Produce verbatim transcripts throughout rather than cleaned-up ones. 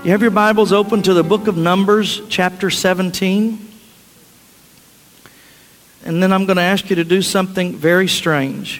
You have your Bibles open to the book of Numbers, chapter seventeen. And then I'm going to ask you to do something very strange.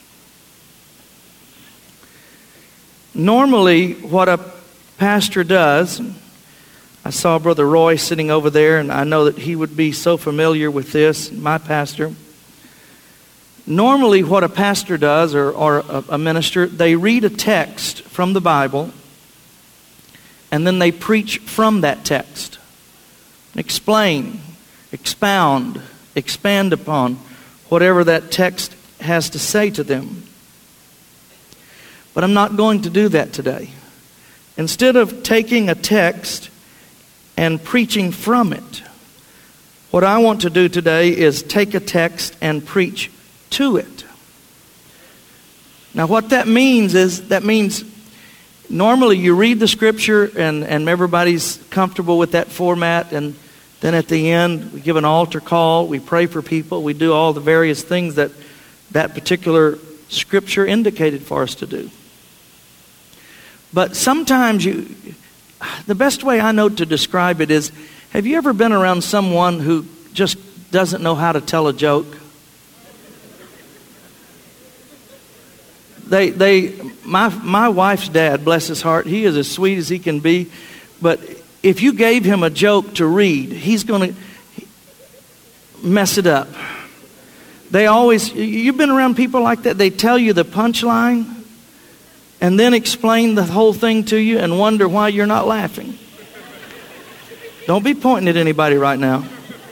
Normally, what a pastor does, I saw Brother Roy sitting over there, and I know that he would be so familiar with this, my pastor. Normally, what a pastor does, or, or a, a minister, they read a text from the Bible, and then they preach from that text. Explain, expound, expand upon whatever that text has to say to them. But I'm not going to do that today. Instead of taking a text and preaching from it, what I want to do today is take a text and preach to it. Now what that means is, that means normally you read the scripture and, and everybody's comfortable with that format, and then at the end we give an altar call, we pray for people, we do all the various things that that particular scripture indicated for us to do. But sometimes you, the best way I know to describe it is, have you ever been around someone who just doesn't know how to tell a joke? They, they, my, my wife's dad, bless his heart, he is as sweet as he can be. But if you gave him a joke to read, he's going to mess it up. They always, you've been around people like that. They tell you the punchline and then explain the whole thing to you and wonder why you're not laughing. Don't be pointing at anybody right now.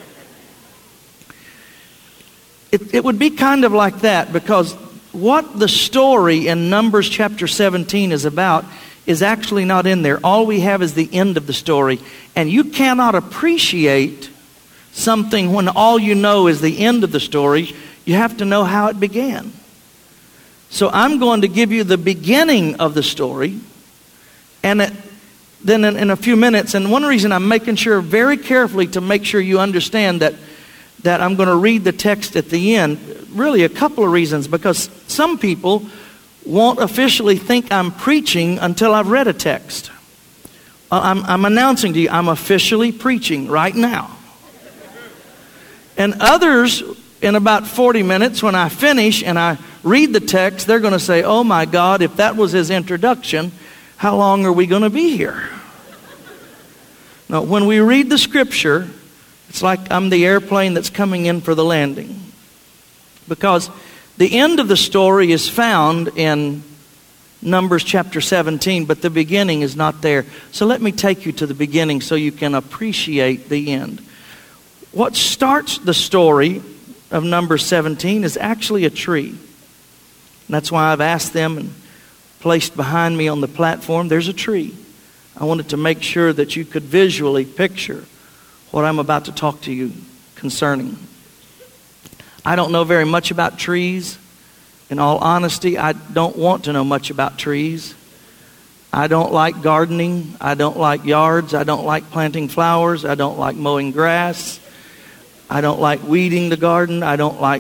It, it would be kind of like that, because what the story in Numbers chapter seventeen is about is actually not in there. All we have is the end of the story. And you cannot appreciate something when all you know is the end of the story. You have to know how it began. So I'm going to give you the beginning of the story. And it, then in, in a few minutes, and one reason I'm making sure very carefully to make sure you understand that that I'm going to read the text at the end, really a couple of reasons, because some people won't officially think I'm preaching until I've read a text. I'm, I'm announcing to you, I'm officially preaching right now. And others, in about forty minutes, when I finish and I read the text, they're going to say, oh my God, if that was his introduction, how long are we going to be here? Now, when we read the scripture, it's like I'm the airplane that's coming in for the landing. Because the end of the story is found in Numbers chapter seventeen, but the beginning is not there. So let me take you to the beginning so you can appreciate the end. What starts the story of Numbers seventeen is actually a tree. And that's why I've asked them and placed behind me on the platform, there's a tree. I wanted to make sure that you could visually picture what I'm about to talk to you concerning. I don't know very much about trees. In all honesty, I don't want to know much about trees. I don't like gardening. I don't like yards. I don't like planting flowers. I don't like mowing grass. I don't like weeding the garden. I don't like...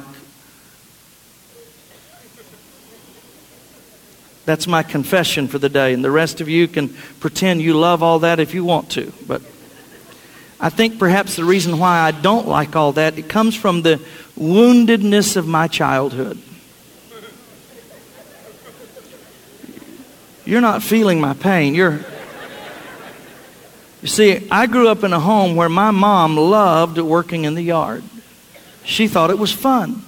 That's my confession for the day. And the rest of you can pretend you love all that if you want to. But I think perhaps the reason why I don't like all that, it comes from the woundedness of my childhood. You're not feeling my pain. You're... You see, I grew up in a home where my mom loved working in the yard. She thought it was fun.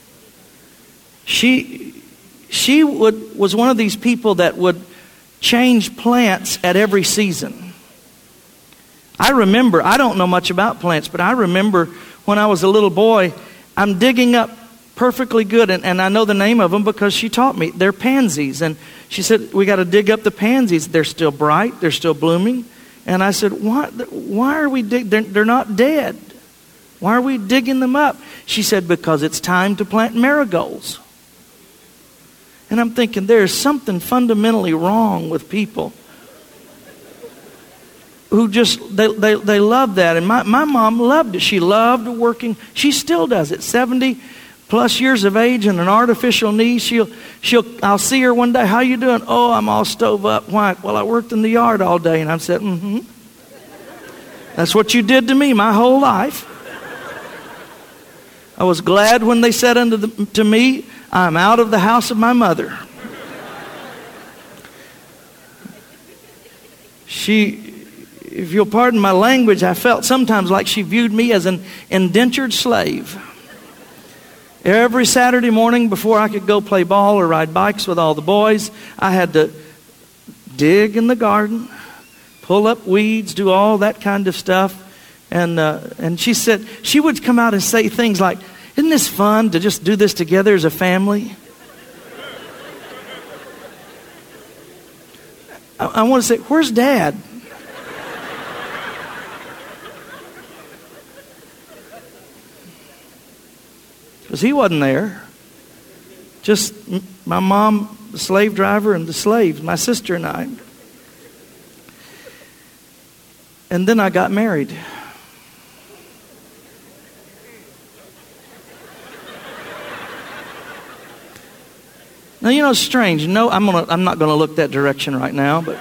She, she would, was one of these people that would change plants at every season. I remember, I don't know much about plants, but I remember when I was a little boy, I'm digging up perfectly good, and, and I know the name of them because she taught me. They're pansies. And she said, we got to dig up the pansies. They're still bright. They're still blooming. And I said, why, why are we digging? They're, they're not dead. Why are we digging them up? She said, because it's time to plant marigolds. And I'm thinking, there's something fundamentally wrong with people who just, they, they, they love that. And my, my mom loved it. She loved working. She still does it. seventy, plus years of age and an artificial knee. She'll, she'll, I'll see her one day. How you doing? Oh, I'm all stove up. Why? Well, I worked in the yard all day. And I said, mm-hmm. That's what you did to me my whole life. I was glad when they said unto the, to me, I'm out of the house of my mother. She, if you'll pardon my language, I felt sometimes like she viewed me as an indentured slave. Every Saturday morning before I could go play ball or ride bikes with all the boys, I had to dig in the garden, pull up weeds, do all that kind of stuff. And uh, and she said, she would come out and say things like, isn't this fun to just do this together as a family? I, I want to say, where's Dad? Because he wasn't there. Just my mom, the slave driver, and the slaves, my sister and I. And then I got married. Now, you know, it's strange. No, I'm gonna, I'm not going to look that direction right now, but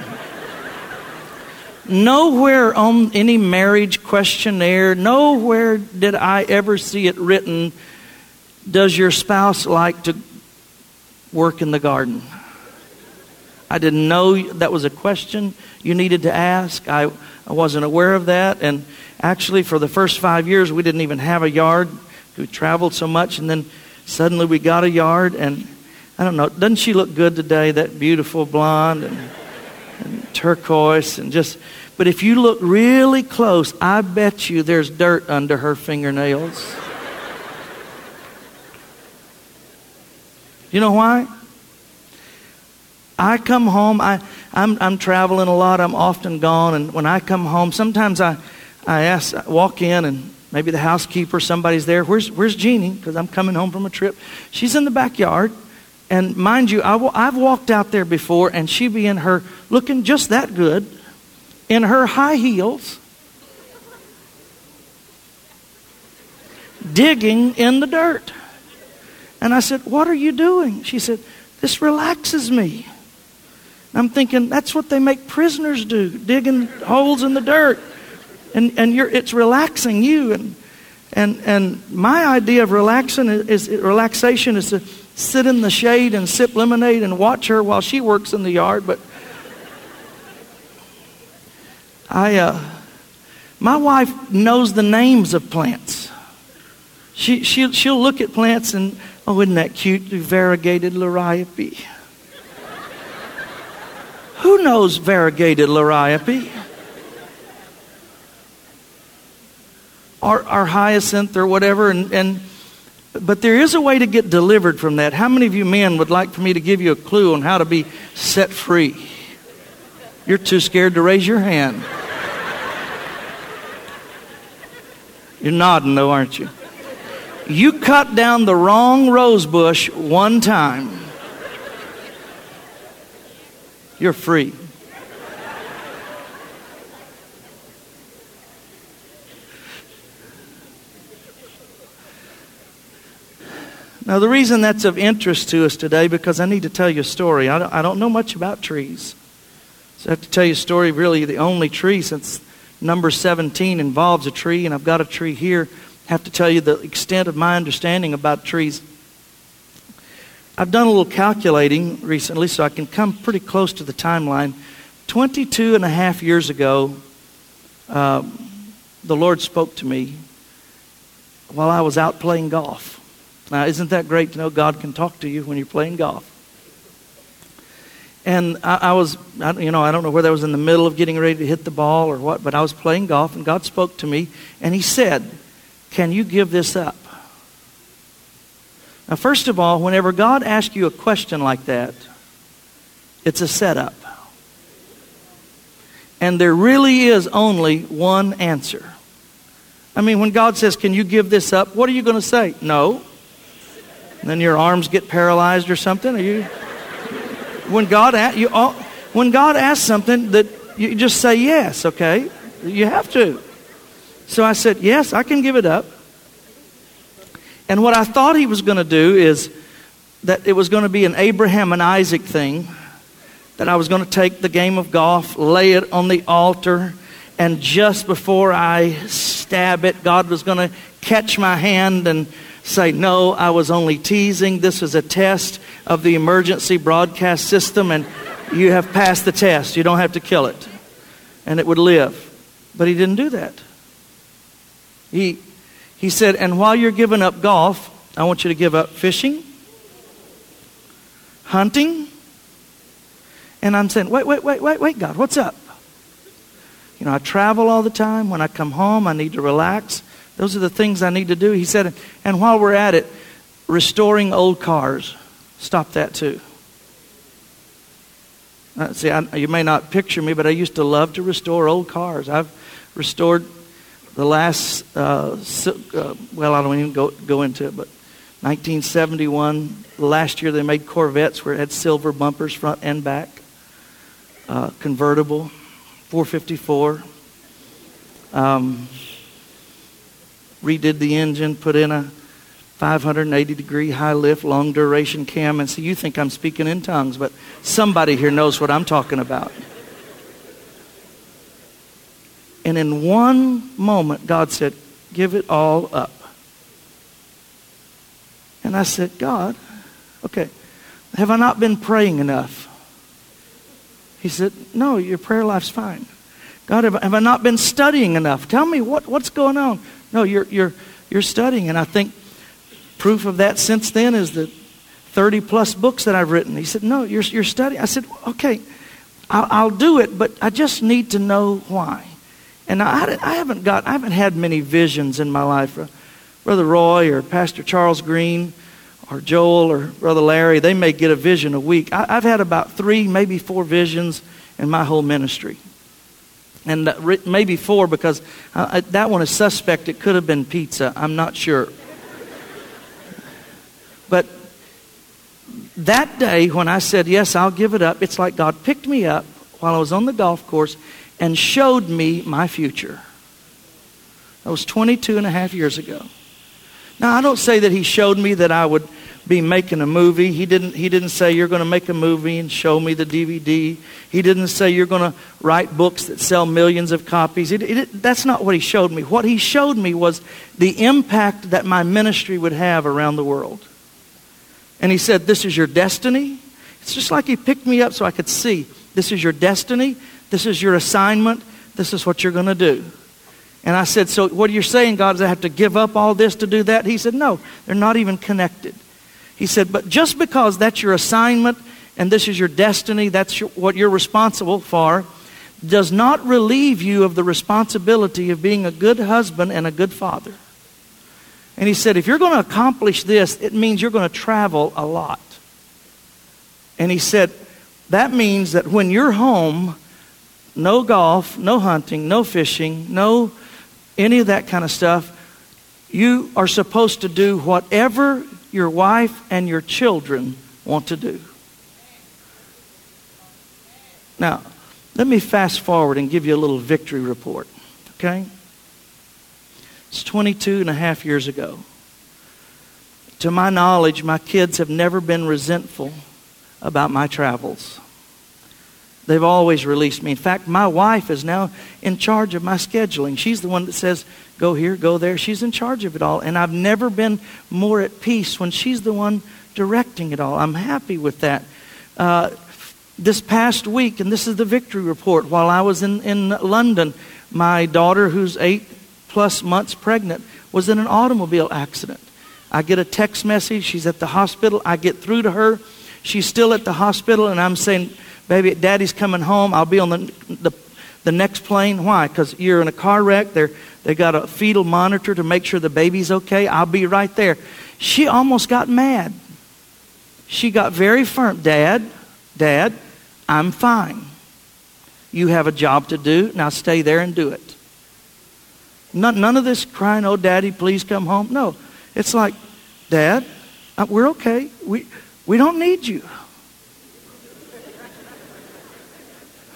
nowhere on any marriage questionnaire, nowhere did I ever see it written, does your spouse like to work in the garden? I didn't know that was a question you needed to ask. I, I wasn't aware of that. And actually, for the first five years, we didn't even have a yard. We traveled so much, and then suddenly we got a yard. And I don't know, doesn't she look good today? That beautiful blonde and, and turquoise and just. But if you look really close, I bet you there's dirt under her fingernails. You know why? I come home, I, I'm, I'm traveling a lot, I'm often gone, and when I come home, sometimes I, I ask, I walk in and maybe the housekeeper, somebody's there. Where's, where's Jeannie? Because I'm coming home from a trip. She's in the backyard, and mind you, I, I've walked out there before, and she be in her, looking just that good, in her high heels, digging in the dirt. And I said, what are you doing? She said, this relaxes me. I'm thinking, that's what they make prisoners do, digging holes in the dirt. And and you're it's relaxing you. And and and my idea of relaxing is, is relaxation is to sit in the shade and sip lemonade and watch her while she works in the yard. But I uh, my wife knows the names of plants. She she she'll look at plants and, oh, isn't that cute? Variegated liriope. Who knows variegated liriope? Or, or hyacinth or whatever. And, and but there is a way to get delivered from that. How many of you men would like for me to give you a clue on how to be set free? You're too scared to raise your hand. You're nodding though, aren't you? You cut down the wrong rose bush one time, you're free. Now, the reason that's of interest to us today, because I need to tell you a story. I don't, I don't know much about trees. So I have to tell you a story, really the only tree, since number seventeen involves a tree, and I've got a tree here. I have to tell you the extent of my understanding about trees. I've done a little calculating recently so I can come pretty close to the timeline. twenty-two and a half years ago, uh, the Lord spoke to me while I was out playing golf. Now, isn't that great to know God can talk to you when you're playing golf? And I, I was, I, you know, I don't know whether I was in the middle of getting ready to hit the ball or what, but I was playing golf and God spoke to me and He said, can you give this up? Now, first of all, whenever God asks you a question like that, it's a setup. And there really is only one answer. I mean, when God says, can you give this up? What are you going to say? No. And then your arms get paralyzed or something? Are you? When God, you, when God asks something, that you just say yes, okay? You have to. So I said, yes, I can give it up. And what I thought he was going to do is that it was going to be an Abraham and Isaac thing, that I was going to take the game of golf, lay it on the altar, and just before I stab it, God was going to catch my hand and say, no, I was only teasing. This was a test of the emergency broadcast system, and you have passed the test. You don't have to kill it. And it would live. But he didn't do that. He, he said, and while you're giving up golf, I want you to give up fishing, hunting. And I'm saying, wait, wait, wait, wait, wait, God, what's up? You know, I travel all the time. When I come home, I need to relax. Those are the things I need to do. He said, and while we're at it, restoring old cars, stop that too. Uh, see, I, you may not picture me, but I used to love to restore old cars. I've restored the last, uh, uh, well, I don't even go, go into it, but nineteen seventy-one, last year they made Corvettes where it had silver bumpers front and back, uh, convertible, four fifty-four. Um, redid the engine, put in a five hundred eighty degree high lift, long duration cam. And so you think I'm speaking in tongues, but somebody here knows what I'm talking about. And in one moment, God said, give it all up. And I said, God, okay, have I not been praying enough? He said, no, your prayer life's fine. God, have, have I not been studying enough? Tell me what, what's going on. No, you're you're you're studying, and I think proof of that since then is the thirty plus books that I've written. He said, no, you're you're studying. I said, okay, I'll, I'll do it, but I just need to know why. And I, I haven't got I haven't had many visions in my life. Brother Roy or Pastor Charles Green or Joel or Brother Larry, they may get a vision a week. I, I've had about three, maybe four visions in my whole ministry. And maybe four because uh, that one is suspect. It could have been pizza. I'm not sure. But that day when I said, yes, I'll give it up, it's like God picked me up while I was on the golf course and showed me my future. That was twenty-two and a half years ago. Now, I don't say that he showed me that I would be making a movie. He didn't, he didn't say you're going to make a movie and show me the D V D. He didn't say you're going to write books that sell millions of copies. It, it, that's not what he showed me. What he showed me was the impact that my ministry would have around the world. And he said, this is your destiny. It's just like he picked me up so I could see. This is your destiny. This is your assignment. This is what you're going to do. And I said, so what you're saying, God, is I have to give up all this to do that? He said, no, they're not even connected. He said, but just because that's your assignment and this is your destiny, that's your, what you're responsible for, does not relieve you of the responsibility of being a good husband and a good father. And he said, if you're going to accomplish this, it means you're going to travel a lot. And he said, that means that when you're home, no golf, no hunting, no fishing, no any of that kind of stuff, you are supposed to do whatever your wife and your children want to do. Now, let me fast forward and give you a little victory report, okay? It's twenty-two and a half years ago. To my knowledge, my kids have never been resentful about my travels. They've always released me. In fact, my wife is now in charge of my scheduling. She's the one that says, go here, go there. She's in charge of it all. And I've never been more at peace when she's the one directing it all. I'm happy with that. Uh, this past week, and this is the victory report, while I was in, in London, my daughter, who's eight plus months pregnant, was in an automobile accident. I get a text message. She's at the hospital. I get through to her. She's still at the hospital, and I'm saying, baby, Daddy's coming home. I'll be on the the, the next plane. Why? Because you're in a car wreck. They're, they got a fetal monitor to make sure the baby's okay. I'll be right there. She almost got mad. She got very firm. Dad, Dad, I'm fine. You have a job to do. Now stay there and do it. None, none of this crying, oh, Daddy, please come home. No. It's like, Dad, we're okay. We, we don't need you.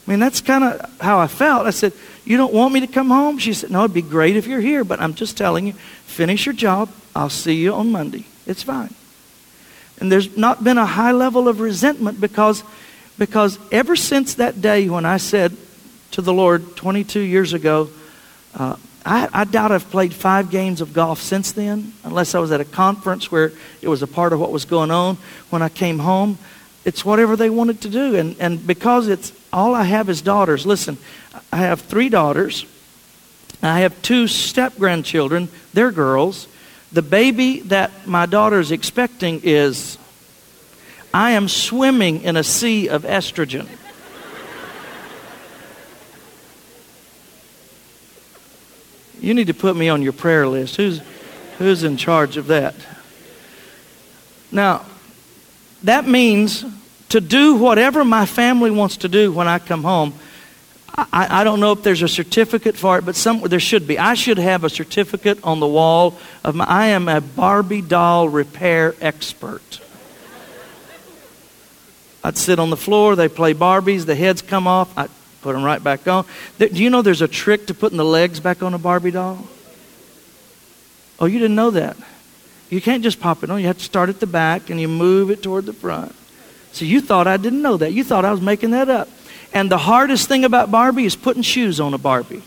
I mean, that's kind of how I felt. I said, you don't want me to come home? She said, no, it'd be great if you're here, but I'm just telling you, finish your job. I'll see you on Monday. It's fine. And there's not been a high level of resentment because, because ever since that day when I said to the Lord twenty-two years ago, uh, I, I doubt I've played five games of golf since then, unless I was at a conference where it was a part of what was going on. When I came home, it's whatever they wanted to do. And, and because it's all I have is daughters. Listen, I have three daughters. I have two step-grandchildren. They're girls. The baby that my daughter is expecting is, I am swimming in a sea of estrogen. You need to put me on your prayer list. Who's, who's in charge of that? Now, that means to do whatever my family wants to do when I come home. I, I don't know if there's a certificate for it, but some, there should be. I should have a certificate on the wall of my, I am a Barbie doll repair expert. I'd sit on the floor, they play Barbies, the heads come off, I put them right back on. Do you know there's a trick to putting the legs back on a Barbie doll? Oh, you didn't know that? You can't just pop it on. You have to start at the back and you move it toward the front. So you thought I didn't know that. You thought I was making that up. And the hardest thing about Barbie is putting shoes on a Barbie.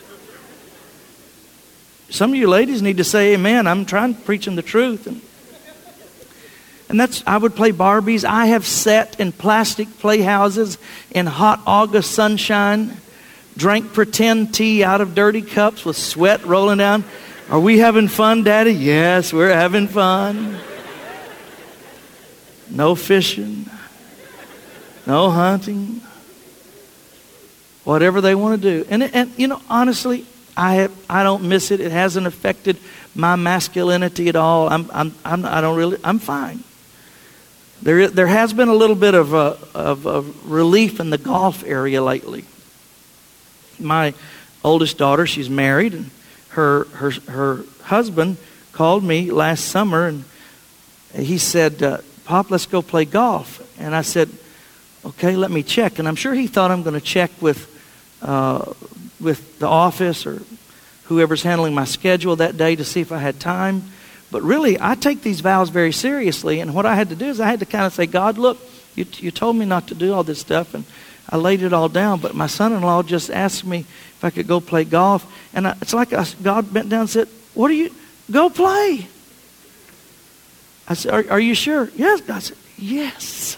Some of you ladies need to say amen. I'm trying to preach them the truth. And, and that's, I would play Barbies. I have sat in plastic playhouses in hot August sunshine, drank pretend tea out of dirty cups with sweat rolling down. Are we having fun, Daddy? Yes, we're having fun. No fishing. No hunting. Whatever they want to do. And, and you know, honestly, I have, I don't miss it. It hasn't affected my masculinity at all. I'm, I'm, I'm, I don't really, I'm fine. There, there has been a little bit of, a, of, of relief in the golf area lately. My oldest daughter, she's married, and her, her, her husband called me last summer, and he said, uh, Pop, let's go play golf. And I said, okay, let me check. And I'm sure he thought I'm going to check with uh, with the office or whoever's handling my schedule that day to see if I had time. But really, I take these vows very seriously. And what I had to do is I had to kind of say, God, look, you, you told me not to do all this stuff. And I laid it all down. But my son-in-law just asked me if I could go play golf. And I, it's like I, God bent down and said, what do you, go play. I said, are, are you sure? Yes. God said, yes.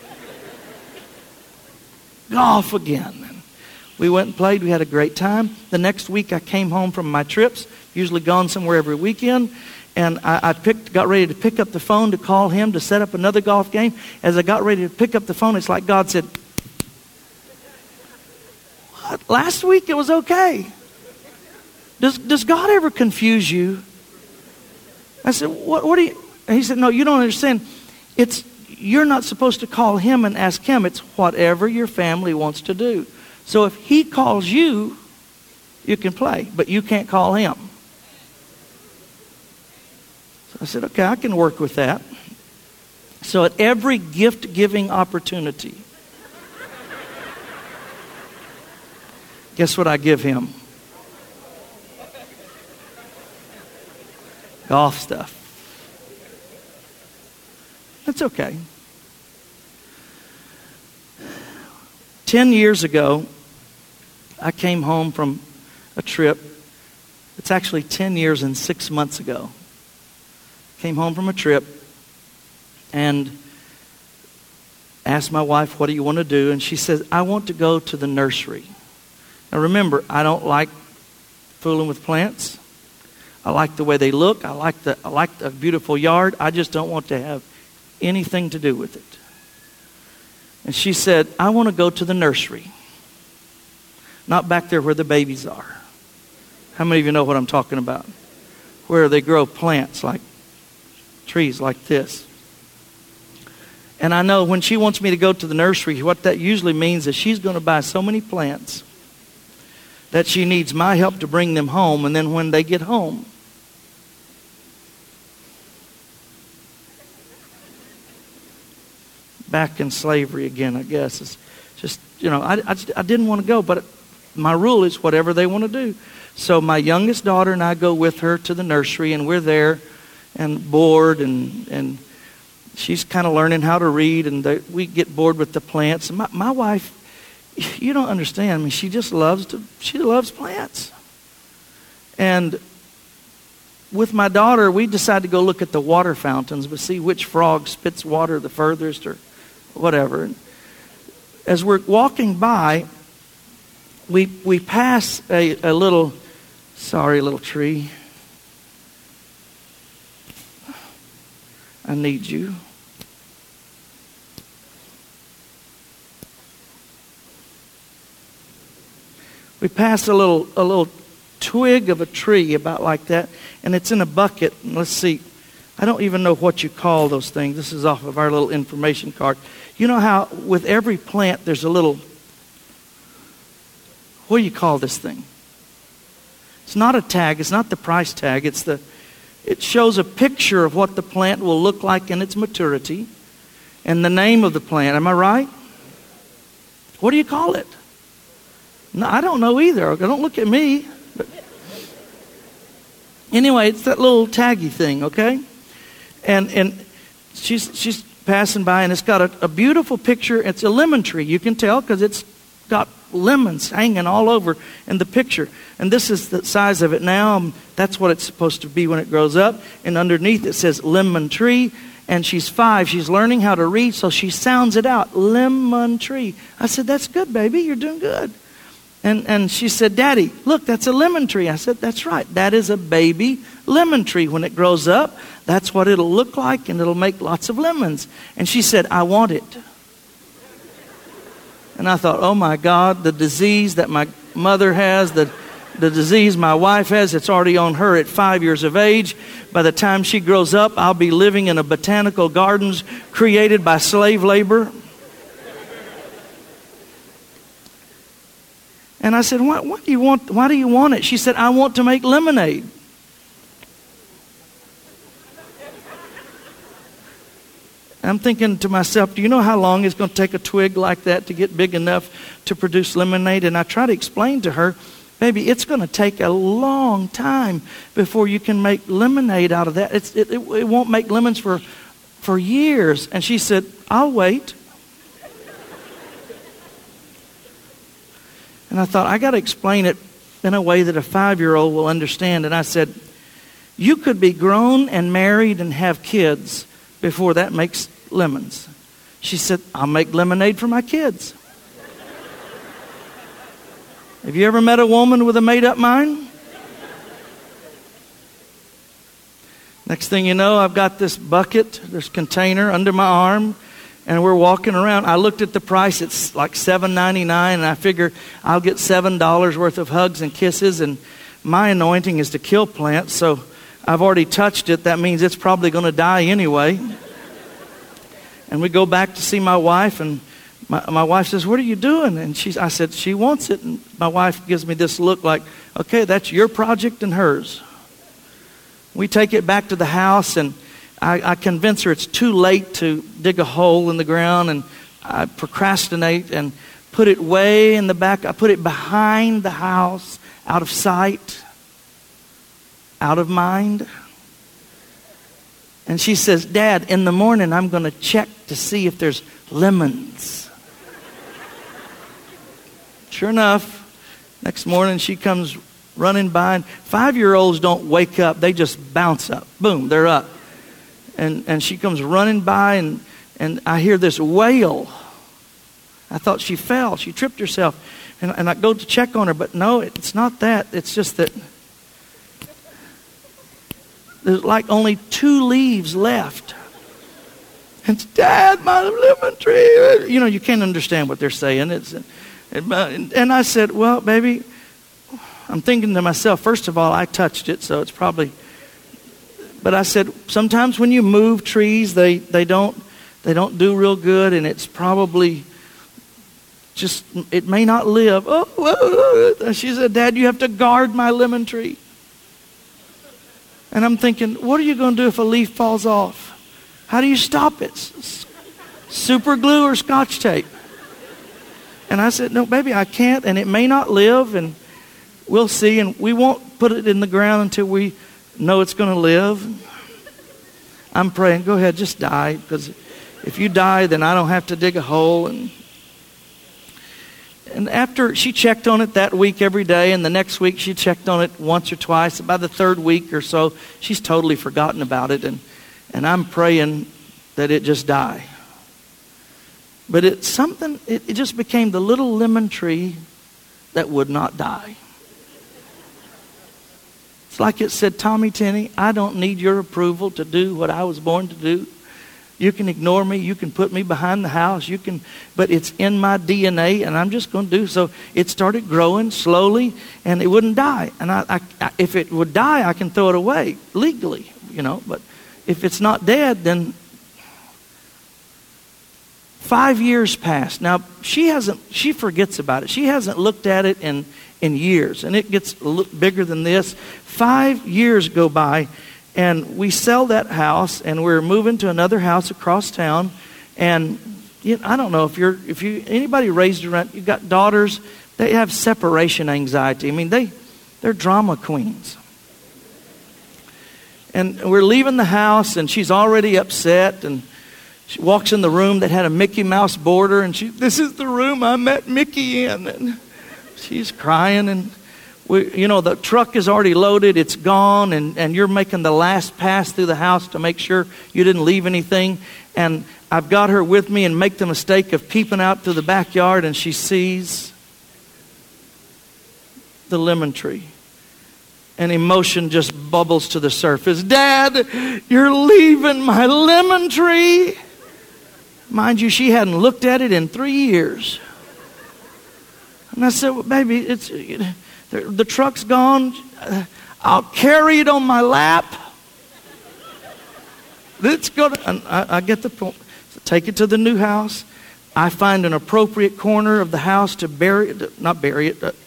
Golf again. And we went and played. We had a great time. The next week I came home from my trips, usually gone somewhere every weekend, and I, I picked, got ready to pick up the phone to call him to set up another golf game. As I got ready to pick up the phone, it's like God said, what? Last week it was okay. Does, does God ever confuse you? I said, what, what do you... And he said, no, you don't understand. It's You're not supposed to call him and ask him. It's whatever your family wants to do. So if he calls you, you can play, but you can't call him. So I said, okay, I can work with that. So at every gift-giving opportunity, guess what I give him? Golf stuff. That's okay. Ten years ago, I came home from a trip. It's actually ten years and six months ago. Came home from a trip and asked my wife, what do you want to do? And she says, I want to go to the nursery. Now remember, I don't like fooling with plants. I like the way they look. I like the, I like the beautiful yard. I just don't want to have anything to do with it. And she said, I want to go to the nursery. Not back there where the babies are. How many of you know what I'm talking about? Where they grow plants like trees like this. And I know when she wants me to go to the nursery, what that usually means is she's going to buy so many plants that she needs my help to bring them home. And then when they get home, back in slavery again, I guess. It's just you know, I, I, just, I didn't want to go, but my rule is whatever they want to do. So my youngest daughter and I go with her to the nursery, and we're there and bored, and, and she's kind of learning how to read, and they, we get bored with the plants. And my, my wife, you don't understand. I mean, she just loves to, she loves plants. And with my daughter, we decided to go look at the water fountains, but see which frog spits water the furthest or whatever. And as we're walking by, we we pass a, a little, sorry, little tree. I need you. We pass a little a little twig of a tree about like that, and it's in a bucket. And let's see, I don't even know what you call those things. This is off of our little information card. You know how with every plant there's a little, what do you call this thing? It's not a tag. It's not the price tag. It's the, it shows a picture of what the plant will look like in its maturity and the name of the plant. Am I right? What do you call it? No, I don't know either. Don't look at me. But anyway, it's that little taggy thing, okay? And and she's she's passing by, and it's got a, a beautiful picture. It's a lemon tree. You can tell because it's got lemons hanging all over in the picture. And this is the size of it now. Um, that's what it's supposed to be when it grows up. And underneath it says lemon tree. And she's five. She's learning how to read, so she sounds it out. Lemon tree. I said, that's good, baby. You're doing good. And and she said, Daddy, look, that's a lemon tree. I said, that's right. That is a baby lemon tree. When it grows up, that's what it'll look like, and it'll make lots of lemons. And she said, I want it. And I thought, oh my God, the disease that my mother has, the, the disease my wife has, it's already on her at five years of age. By the time she grows up, I'll be living in a botanical gardens created by slave labor. And I said, what, what do you want? Why do you want it? She said, I want to make lemonade. I'm thinking to myself, do you know how long it's going to take a twig like that to get big enough to produce lemonade? And I try to explain to her, baby, it's going to take a long time before you can make lemonade out of that. It's, it, it, it won't make lemons for, for years. And she said, I'll wait. And I thought, I got to explain it in a way that a five-year-old will understand. And I said, you could be grown and married and have kids before that makes lemons. She said, I'll make lemonade for my kids. Have you ever met a woman with a made-up mind? Next thing you know, I've got this bucket, this container under my arm, and we're walking around. I looked at the price. It's like seven ninety-nine, and I figure I'll get seven dollars worth of hugs and kisses, and my anointing is to kill plants, so I've already touched it. That means it's probably going to die anyway. And we go back to see my wife, and my, my wife says, what are you doing? And she, I said, she wants it. And my wife gives me this look like, okay, that's your project and hers. We take it back to the house, and I, I convince her it's too late to dig a hole in the ground, and I procrastinate and put it way in the back. I put it behind the house, out of sight, out of mind. And she says, Dad, in the morning I'm going to check to see if there's lemons. Sure enough, next morning she comes running by, and five-year-olds don't wake up. They just bounce up. Boom, they're up. And and she comes running by, and, and I hear this wail. I thought she fell. She tripped herself. And, and I go to check on her, but no, it's not that. It's just that there's like only two leaves left. And it's, Dad, my lemon tree. You know, you can't understand what they're saying. It's, and I said, well, baby, I'm thinking to myself, first of all, I touched it, so it's probably... But I said, sometimes when you move trees, they, they don't they don't do real good, and it's probably just, it may not live. Oh, oh, oh. She said, Dad, you have to guard my lemon tree. And I'm thinking, what are you going to do if a leaf falls off? How do you stop it? Super glue or Scotch tape? And I said, no, baby, I can't, and it may not live, and we'll see, and we won't put it in the ground until we know it's going to live. I'm praying, go ahead, just die, because if you die, then I don't have to dig a hole. And and after she checked on it that week every day, and the next week she checked on it once or twice. By the third week or so, she's totally forgotten about it, and and I'm praying that it just die. But it's something, it, it just became the little lemon tree that would not die. It's like it said, Tommy Tenney, I don't need your approval to do what I was born to do. You can ignore me. You can put me behind the house. You can, but it's in my D N A, and I'm just going to do so. It started growing slowly, and it wouldn't die. And I, I, I, if it would die, I can throw it away legally, you know. But if it's not dead, then five years passed. Now she hasn't. She forgets about it. She hasn't looked at it in in years, and it gets a little bigger than this. Five years go by. And we sell that house, and we're moving to another house across town. And you know, I don't know if you're, if you, anybody raised around, you got daughters, they have separation anxiety. I mean, they, they're drama queens. And we're leaving the house, and she's already upset. And she walks in the room that had a Mickey Mouse border, and she, this is the room I met Mickey in. And she's crying, and We, you know, the truck is already loaded, it's gone, and, and you're making the last pass through the house to make sure you didn't leave anything. And I've got her with me and make the mistake of peeping out through the backyard, and she sees the lemon tree. And emotion just bubbles to the surface. Dad, you're leaving my lemon tree. Mind you, she hadn't looked at it in three years. And I said, well, baby, it's... It, The, the truck's gone. Uh, I'll carry it on my lap. It's gonna. And I, I get the point. So take it to the new house. I find an appropriate corner of the house to bury it. Not bury it. Uh,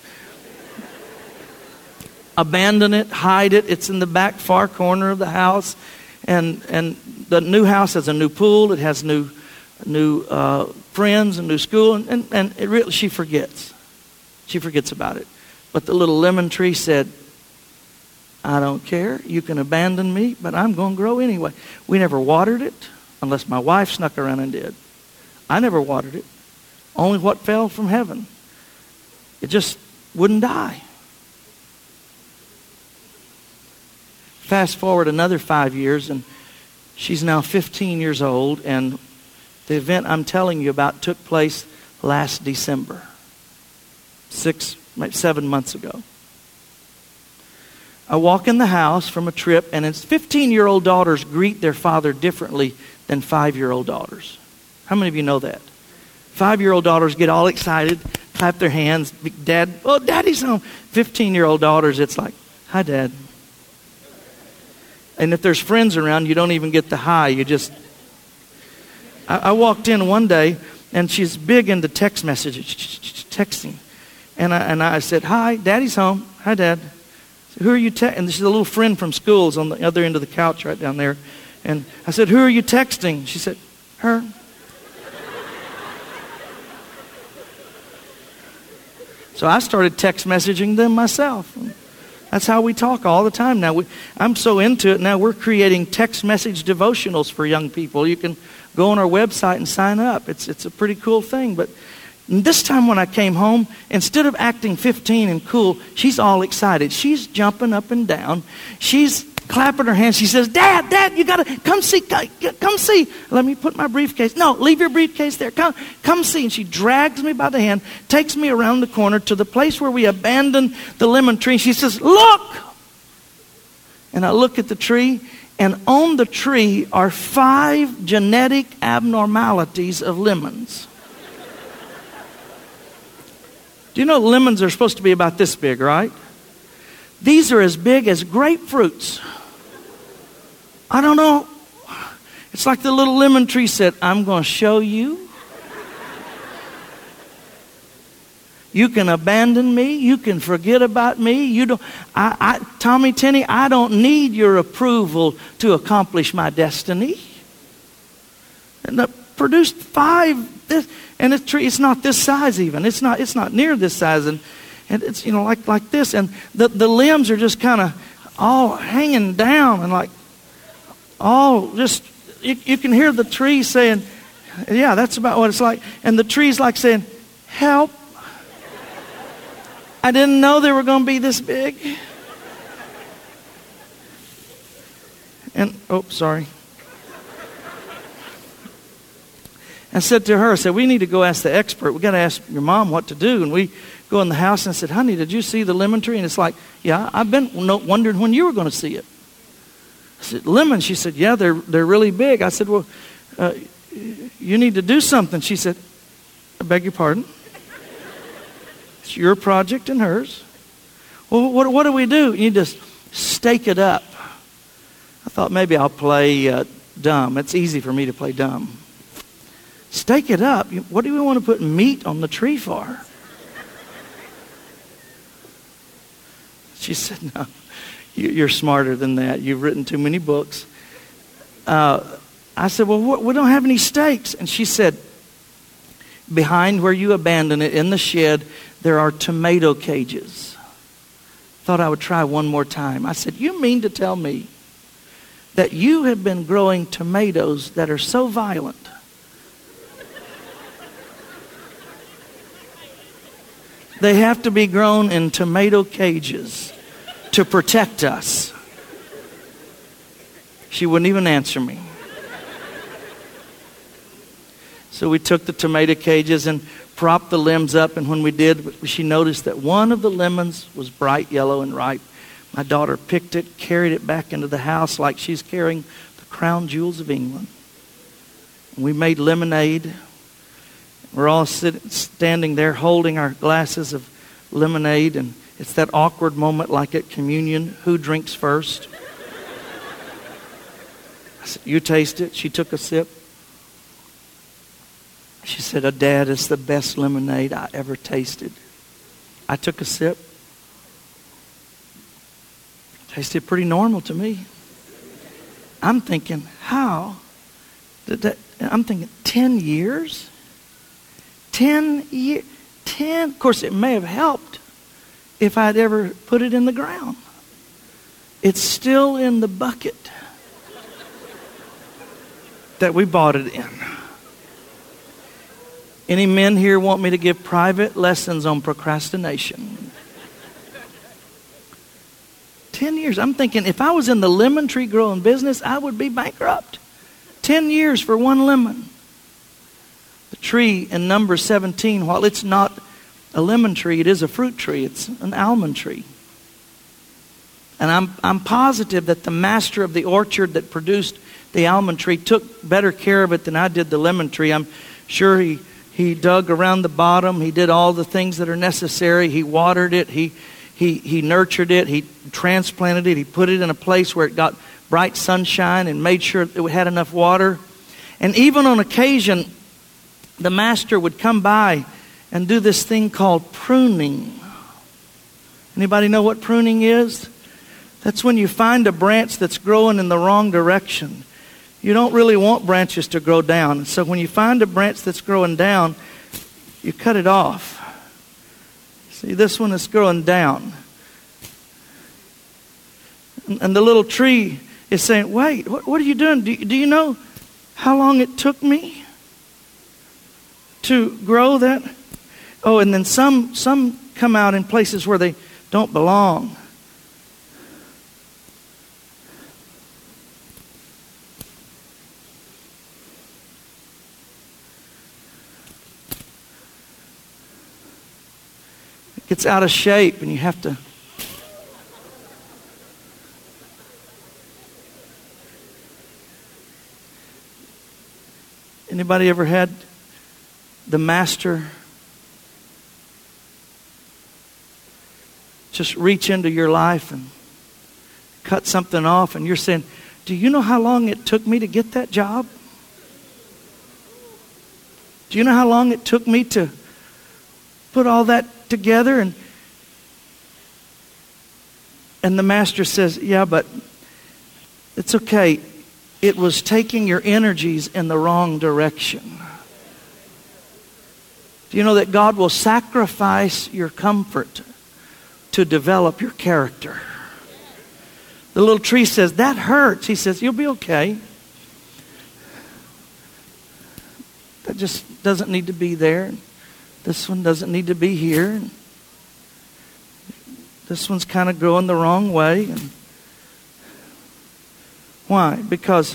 abandon it. Hide it. It's in the back far corner of the house. And and the new house has a new pool. It has new new uh, friends and new school. And and, and it really, she forgets. She forgets about it. But the little lemon tree said, I don't care. You can abandon me, but I'm going to grow anyway. We never watered it, unless my wife snuck around and did. I never watered it. Only what fell from heaven. It just wouldn't die. Fast forward another five years, and she's now fifteen years old, and the event I'm telling you about took place last December. Six Like seven months ago. I walk in the house from a trip, and it's fifteen-year-old daughters greet their father differently than five-year-old daughters. How many of you know that? Five-year-old daughters get all excited, clap their hands. Dad, oh, Daddy's home. fifteen-year-old daughters, it's like, hi, Dad. And if there's friends around, you don't even get the hi. You just... I, I walked in one day, and she's big into text messages, texting. And I, and I said, hi, Daddy's home. Hi, Dad. Said, who are you texting? And this is a little friend from school is on the other end of the couch right down there. And I said, who are you texting? She said, her. So I started text messaging them myself. That's how we talk all the time now. We, I'm so into it now, we're creating text message devotionals for young people. You can go on our website and sign up. It's, it's a pretty cool thing. But And this time when I came home, instead of acting fifteen and cool, she's all excited. She's jumping up and down. She's clapping her hands. She says, Dad, Dad, you got to come see. Come see. Let me put my briefcase. No, leave your briefcase there. Come, come see. And she drags me by the hand, takes me around the corner to the place where we abandoned the lemon tree. She says, look. And I look at the tree, and on the tree are five genetic abnormalities of lemons. Do you know lemons are supposed to be about this big, right? These are as big as grapefruits. I don't know. It's like the little lemon tree said, I'm going to show you. You can abandon me. You can forget about me. You don't. I, I, Tommy Tenney, I don't need your approval to accomplish my destiny. And the, produced five. This, and it's tree. It's not this size even. It's not. It's not near this size. And and it's, you know, like like this. And the the limbs are just kind of all hanging down and like all just. You, you can hear the tree saying, "Yeah, that's about what it's like." And the tree's like saying, "Help! I didn't know they were going to be this big." And oh, sorry. I said to her, I said, "We need to go ask the expert. We got to ask your mom what to do." And we go in the house and I said, "Honey, did you see the lemon tree?" And it's like, "Yeah, I've been wondering when you were going to see it." I said, "Lemon?" She said, "Yeah, they're they're really big." I said, "Well, uh, you need to do something." She said, "I beg your pardon? It's your project and hers." "Well, what what do we do?" "You just stake it up." I thought maybe I'll play uh, dumb. It's easy for me to play dumb. Stake it up? What do we want to put meat on the tree for? She said, "No, you're smarter than that. You've written too many books." Uh, I said, "Well, we don't have any stakes." And she said, "Behind where you abandoned it in the shed, there are tomato cages." Thought I would try one more time. I said, "You mean to tell me that you have been growing tomatoes that are so violent they have to be grown in tomato cages to protect us?" She wouldn't even answer me. So we took the tomato cages and propped the limbs up, and when we did, she noticed that one of the lemons was bright yellow and ripe. My daughter picked it, carried it back into the house like she's carrying the crown jewels of England. We made lemonade. We're all sit, standing there holding our glasses of lemonade, and it's that awkward moment like at communion. Who drinks first? I said, "You taste it." She took a sip. She said, "Oh, Dad, it's the best lemonade I ever tasted." I took a sip. Tasted pretty normal to me. I'm thinking, how did that? I'm thinking, ten years? Ten years? Ten? Of course, it may have helped if I'd ever put it in the ground. It's still in the bucket that we bought it in. Any men here want me to give private lessons on procrastination? Ten years. I'm thinking if I was in the lemon tree growing business, I would be bankrupt. Ten years for one lemon. The tree in Numbers seventeen, while it's not a lemon tree, it is a fruit tree. It's an almond tree. And I'm, I'm positive that the master of the orchard that produced the almond tree took better care of it than I did the lemon tree. I'm sure he, he dug around the bottom. He did all the things that are necessary. He watered it. He He, he nurtured it. He transplanted it. He put it in a place where it got bright sunshine and made sure it had enough water. And even on occasion, the master would come by and do this thing called pruning. Anybody know what pruning is? That's when you find a branch that's growing in the wrong direction. You don't really want branches to grow down. So when you find a branch that's growing down, you cut it off. See, this one is growing down. And the little tree is saying, "Wait, what, what are you doing? Do you, do you know how long it took me to grow that?" Oh, and then some, some come out in places where they don't belong. It gets out of shape and you have to Anybody ever had the master just reach into your life and cut something off and you're saying, "Do you know how long it took me to get that job? Do you know how long it took me to put all that together?" And and the master says, "Yeah, but it's okay. it was taking your energies in the wrong direction. Do you know that God will sacrifice your comfort to develop your character? The little tree says, that hurts. He says, you'll be okay. That just doesn't need to be there. This one doesn't need to be here. This one's kind of growing the wrong way. And why? Because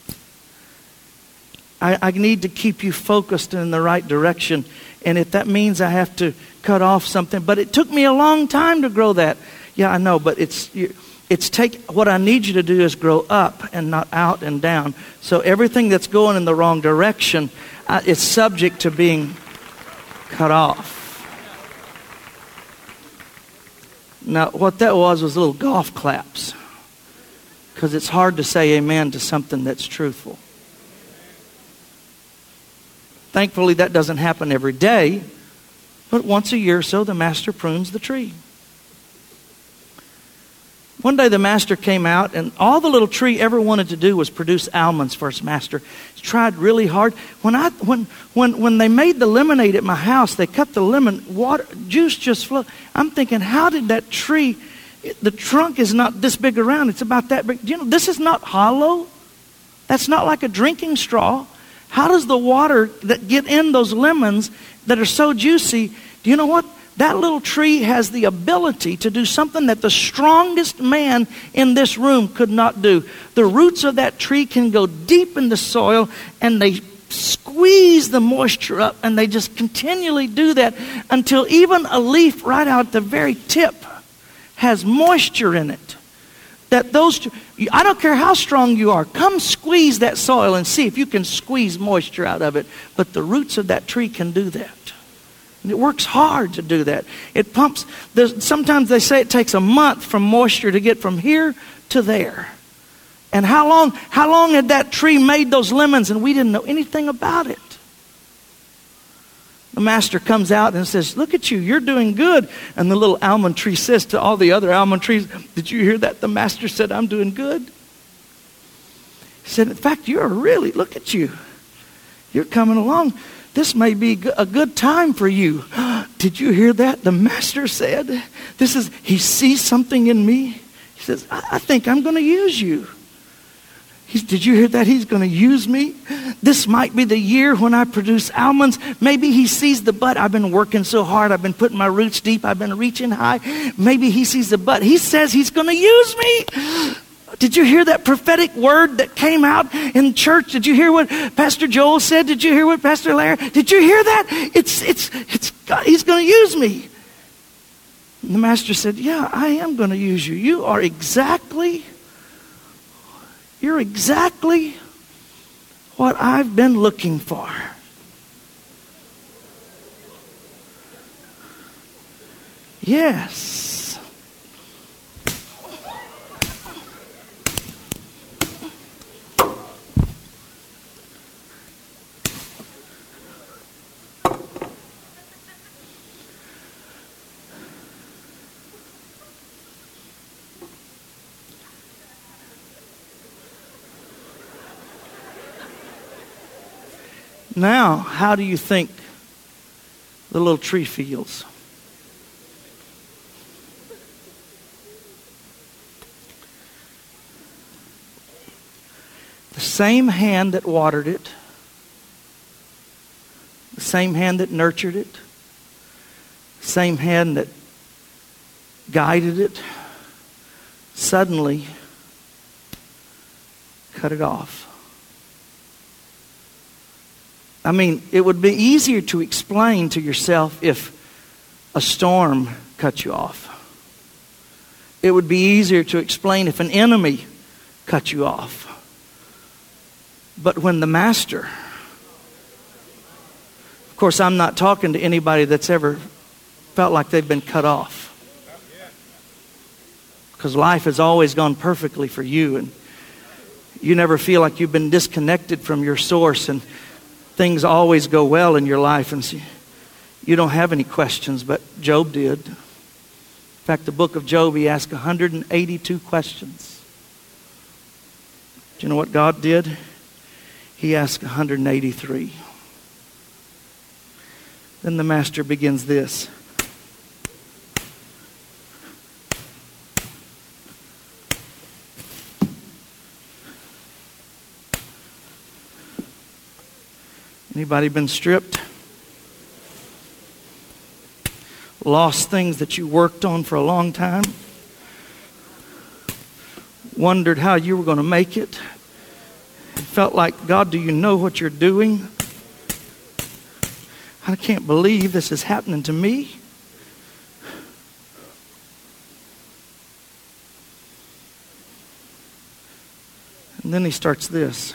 I, I need to keep you focused in the right direction. And if that means I have to cut off something, but it took me a long time to grow that. Yeah, I know, but it's it's take what I need you to do is grow up and not out and down. So everything that's going in the wrong direction uh, is subject to being cut off. Now, what that was was little golf claps, because it's hard to say amen to something that's truthful. Thankfully, that doesn't happen every day, but once a year or so, the master prunes the tree. One day the master came out, and all the little tree ever wanted to do was produce almonds for its master. He tried really hard. When I when when when they made the lemonade at my house, they cut the lemon water juice just flowed. I'm thinking, how did that tree? The trunk is not this big around; it's about that big. Do you know this is not hollow? That's not like a drinking straw. How does the water that get in those lemons that are so juicy? Do you know what? That little tree has the ability to do something that the strongest man in this room could not do. The roots of that tree can go deep in the soil, and they squeeze the moisture up, and they just continually do that until even a leaf right out at the very tip has moisture in it. That those, I don't care how strong you are, come squeeze that soil and see if you can squeeze moisture out of it. But the roots of that tree can do that. It works hard to do that. It pumps. Sometimes they say it takes a month from moisture to get from here to there. And how long, how long had that tree made those lemons and we didn't know anything about it? The master comes out and says, look at you, you're doing good. And the little almond tree says to all the other almond trees, did you hear that? The master said, I'm doing good. He said, in fact, you're really, look at you. You're coming along. This may be a good time for you. Did you hear that? The master said, this is, he sees something in me. He says, I, I think I'm going to use you. He's, did you hear that? He's going to use me. This might be the year when I produce almonds. Maybe he sees the bud. I've been working so hard. I've been putting my roots deep. I've been reaching high. Maybe he sees the bud. He says he's going to use me. Did you hear that prophetic word that came out in church? Did you hear what Pastor Joel said? Did you hear what Pastor Larry? Did you hear that? It's it's it's God, he's going to use me. And the master said, yeah, I am going to use you. You are exactly, you're exactly what I've been looking for. Yes. Now, how do you think the little tree feels? The same hand that watered it, the same hand that nurtured it, the same hand that guided it, suddenly cut it off. I mean, it would be easier to explain to yourself if a storm cut you off. It would be easier to explain if an enemy cut you off. But when the master, of course, I'm not talking to anybody that's ever felt like they've been cut off. Because life has always gone perfectly for you, and you never feel like you've been disconnected from your source, and things always go well in your life, and you don't have any questions, but Job did. In fact, the book of Job, he asked one hundred eighty-two questions. Do you know what God did? He asked one hundred eighty-three. Then the master begins this. Anybody been stripped? Lost things that you worked on for a long time? Wondered how you were going to make it? Felt like, God, do you know what you're doing? I can't believe this is happening to me. And then he starts this.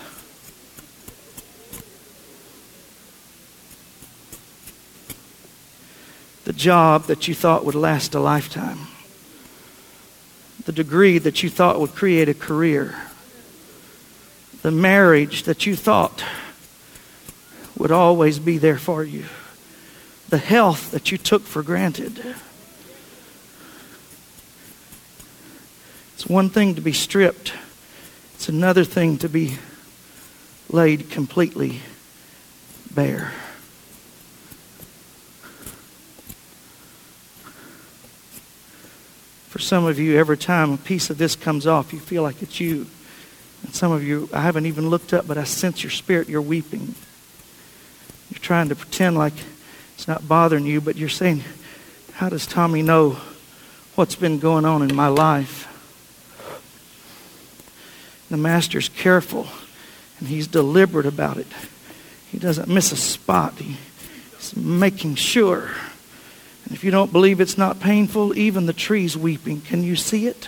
The job that you thought would last a lifetime. The degree that you thought would create a career. The marriage that you thought would always be there for you. The health that you took for granted. It's one thing to be stripped. It's another thing to be laid completely bare. For some of you, every time a piece of this comes off, you feel like it's you. And some of you, I haven't even looked up, but I sense your spirit, you're weeping. You're trying to pretend like it's not bothering you, but you're saying, how does Tommy know what's been going on in my life? The master's careful, and he's deliberate about it. He doesn't miss a spot. He's making sure. And if you don't believe it's not painful, even the tree's weeping. Can you see it?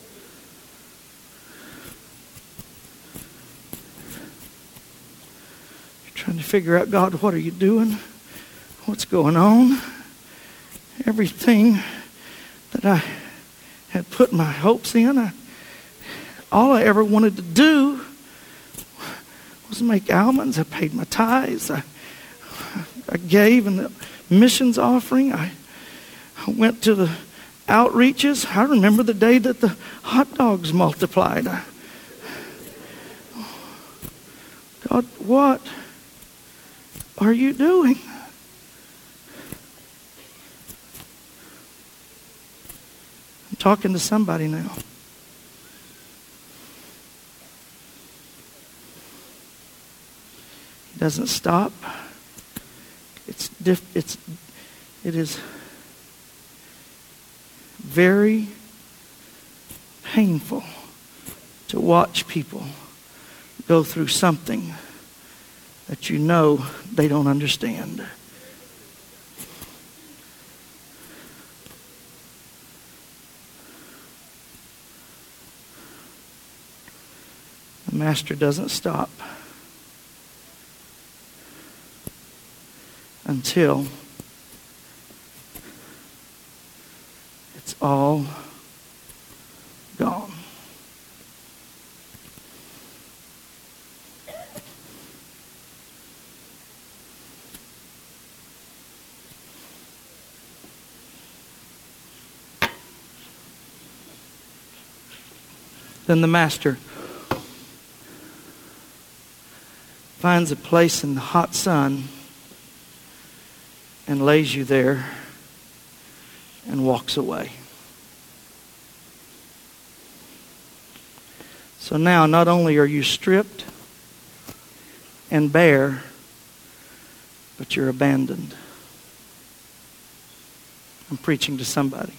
You're trying to figure out, God, what are you doing? What's going on? Everything that I had put my hopes in, I, all I ever wanted to do was make almonds. I paid my tithes. I, I gave in the missions offering. I, I went to the outreaches. I remember the day that the hot dogs multiplied. I, God, what are you doing? I'm talking to somebody now. He doesn't stop. It's diff- it's it is very painful to watch people go through something that you know they don't understand. The master doesn't stop until it's all gone. Then the master finds a place in the hot sun and lays you there and walks away. So now not only are you stripped and bare, but you're abandoned. I'm preaching to somebody.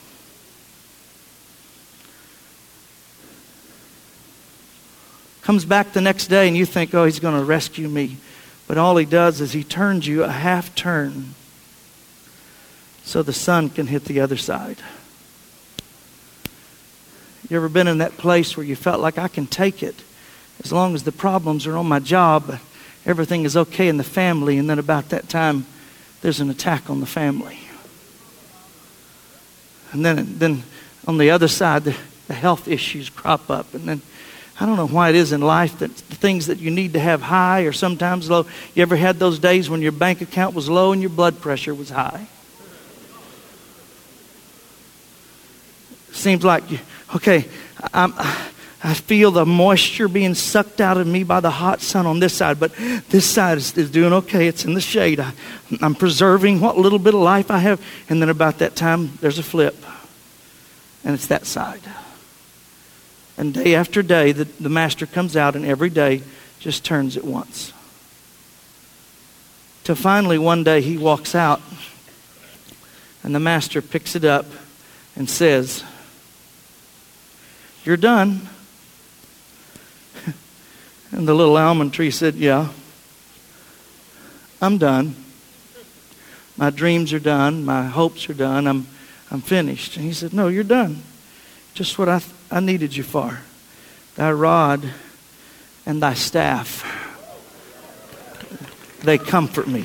Comes back the next day and you think, oh, he's going to rescue me. But all he does is he turns you a half turn so the sun can hit the other side. You ever been in that place where you felt like I can take it as long as the problems are on my job, everything is okay in the family, and then about that time there's an attack on the family. And then, then on the other side, the, the health issues crop up, and then I don't know why it is in life that the things that you need to have high or sometimes low. You ever had those days when your bank account was low and your blood pressure was high? Seems like, you, okay, I'm, I feel the moisture being sucked out of me by the hot sun on this side, but this side is, is doing okay. It's in the shade. I, I'm preserving what little bit of life I have. And then about that time, there's a flip. And it's that side. And day after day, the, the master comes out and every day just turns it once. Till finally one day he walks out and the master picks it up and says, "You're done." And the little almond tree said, "Yeah, I'm done. My dreams are done. My hopes are done. I'm I'm finished." And he said, "No, you're done. Just what I, th- I needed you for. Thy rod and thy staff, they comfort me."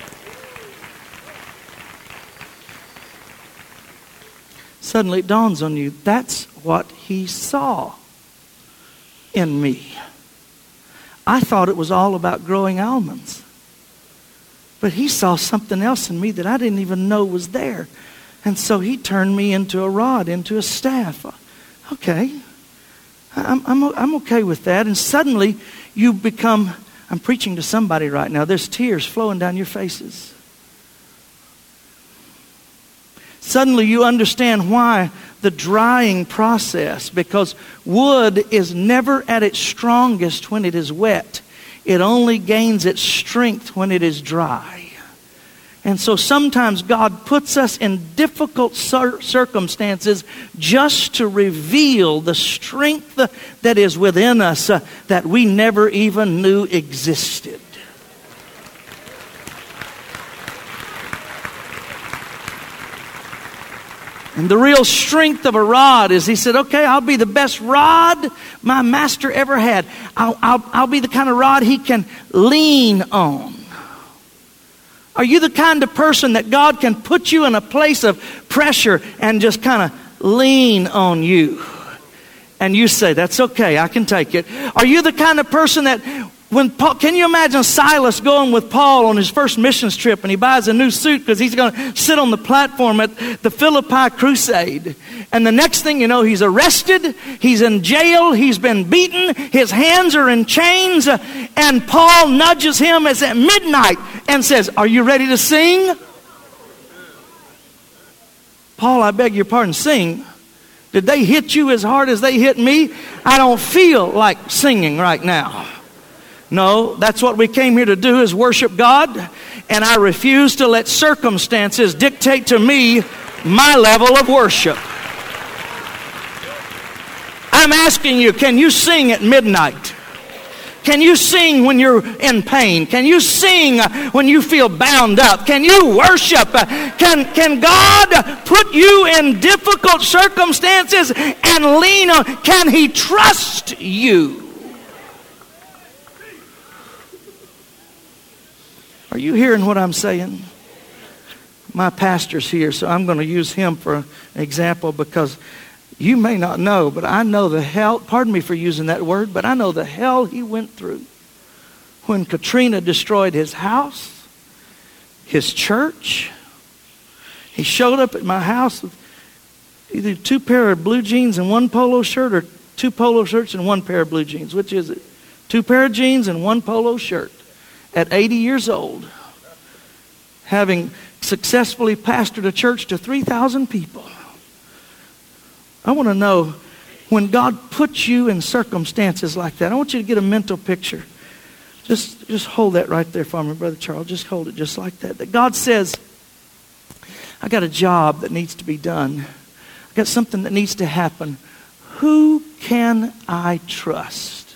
Suddenly it dawns on you, that's what he saw in me. I thought it was all about growing almonds. But he saw something else in me that I didn't even know was there. And so he turned me into a rod, into a staff. Okay, I'm, I'm, I'm okay with that. And suddenly you become, I'm preaching to somebody right now. There's tears flowing down your faces. Suddenly you understand why the drying process, because wood is never at its strongest when it is wet. It only gains its strength when it is dry. And so sometimes God puts us in difficult cir- circumstances just to reveal the strength that is within us uh, that we never even knew existed. And the real strength of a rod is, he said, okay, I'll be the best rod my master ever had. I'll, I'll, I'll be the kind of rod he can lean on. Are you the kind of person that God can put you in a place of pressure and just kind of lean on you? And you say, that's okay, I can take it. Are you the kind of person that when Paul, can you imagine Silas going with Paul on his first missions trip and he buys a new suit because he's going to sit on the platform at the Philippi crusade. And the next thing you know, he's arrested, he's in jail, he's been beaten, his hands are in chains, and Paul nudges him as at midnight and says, are you ready to sing? Paul, I beg your pardon, sing? Did they hit you as hard as they hit me? I don't feel like singing right now. No, that's what we came here to do, is worship God. And I refuse to let circumstances dictate to me my level of worship. I'm asking you, can you sing at midnight? Can you sing when you're in pain? Can you sing when you feel bound up? Can you worship? Can, can God put you in difficult circumstances and lean on? Can He trust you? Are you hearing what I'm saying? My pastor's here, so I'm going to use him for an example, because you may not know, but I know the hell, pardon me for using that word, but I know the hell he went through when Katrina destroyed his house, his church. He showed up at my house with either two pair of blue jeans and one polo shirt, or two polo shirts and one pair of blue jeans. Which is it? Two pair of jeans and one polo shirt. At eighty years old, having successfully pastored a church to three thousand people. I want to know, when God puts you in circumstances like that, I want you to get a mental picture. Just, just hold that right there for me, Brother Charles. Just hold it just like that. That God says, I got a job that needs to be done. I got something that needs to happen. Who can I trust?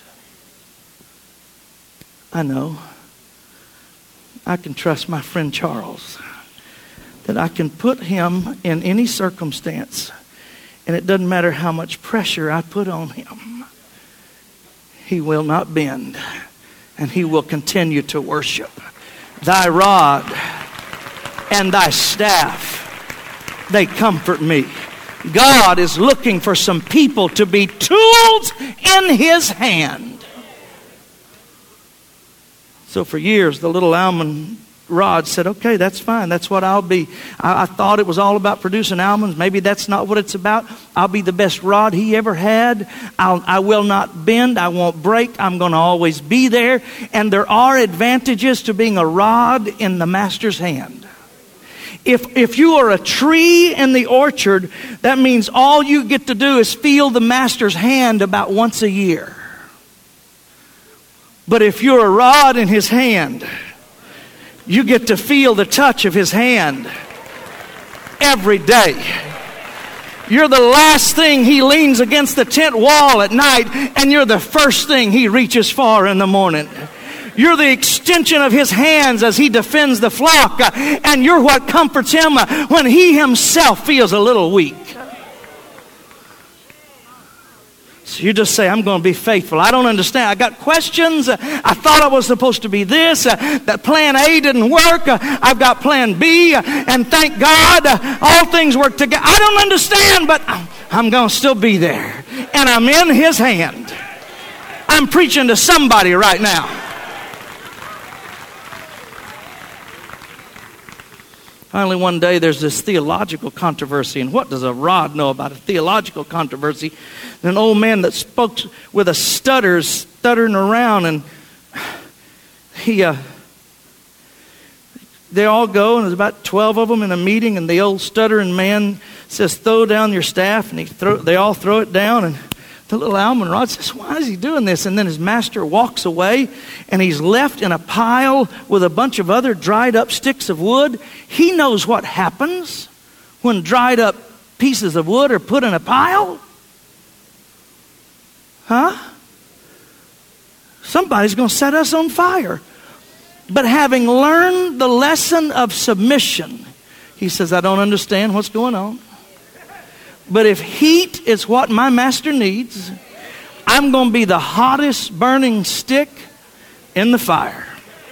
I know. I can trust my friend Charles. That I can put him in any circumstance, and it doesn't matter how much pressure I put on him. He will not bend, and he will continue to worship. Thy rod and thy staff, they comfort me. God is looking for some people to be tools in His hand. So for years, the little almond rod said, okay, that's fine. That's what I'll be. I, I thought it was all about producing almonds. Maybe that's not what it's about. I'll be the best rod he ever had. I'll, I will not bend. I won't break. I'm going to always be there. And there are advantages to being a rod in the master's hand. If, if you are a tree in the orchard, that means all you get to do is feel the master's hand about once a year. But if you're a rod in his hand, you get to feel the touch of his hand every day. You're the last thing he leans against the tent wall at night, and you're the first thing he reaches for in the morning. You're the extension of his hands as he defends the flock, and you're what comforts him when he himself feels a little weak. So you just say, I'm going to be faithful. I don't understand. I got questions. I thought I was supposed to be this. That plan A didn't work. I've got plan B. And thank God, all things work together. I don't understand, but I'm going to still be there. And I'm in his hand. I'm preaching to somebody right now. Finally, one day, there's this theological controversy. And what does a rod know about a theological controversy? An old man that spoke with a stutter, stuttering around. And he, uh, they all go, and there's about twelve of them in a meeting. And the old stuttering man says, throw down your staff. And he throw, they all throw it down. And the little almond rod says, why is he doing this? And then his master walks away, and he's left in a pile with a bunch of other dried up sticks of wood. He knows what happens when dried up pieces of wood are put in a pile. Huh? Somebody's going to set us on fire. But having learned the lesson of submission, he says, I don't understand what's going on. But if heat is what my master needs, I'm going to be the hottest burning stick in the fire.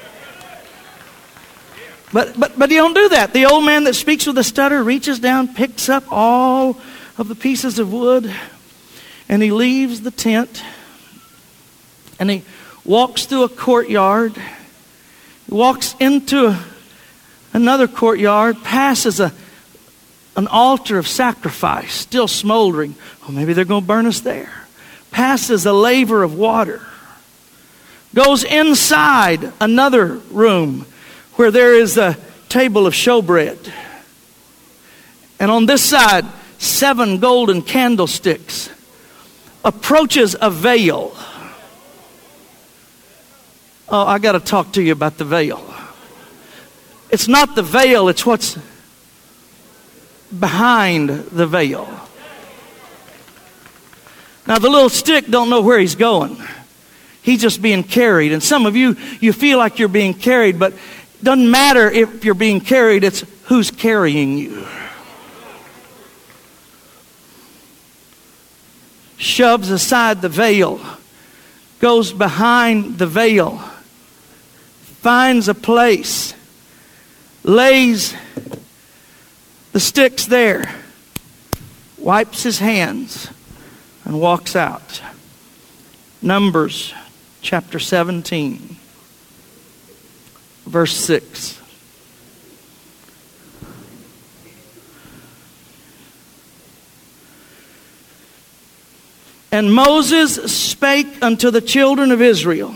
But but but he don't do that. The old man that speaks with a stutter reaches down, picks up all of the pieces of wood, and he leaves the tent, and he walks through a courtyard, he walks into another courtyard, passes a an altar of sacrifice, still smoldering. Oh, maybe they're going to burn us there. Passes a laver of water. Goes inside another room where there is a table of showbread. And on this side, seven golden candlesticks. Approaches a veil. Oh, I got to talk to you about the veil. It's not the veil, it's what's behind the veil. Now the little stick don't know where he's going. He's just being carried. And some of you, you feel like you're being carried, but it doesn't matter if you're being carried, it's who's carrying you. Shoves aside the veil, goes behind the veil, finds a place, lays the sticks there, wipes his hands, and walks out. Numbers chapter seventeen, verse six. And Moses spake unto the children of Israel,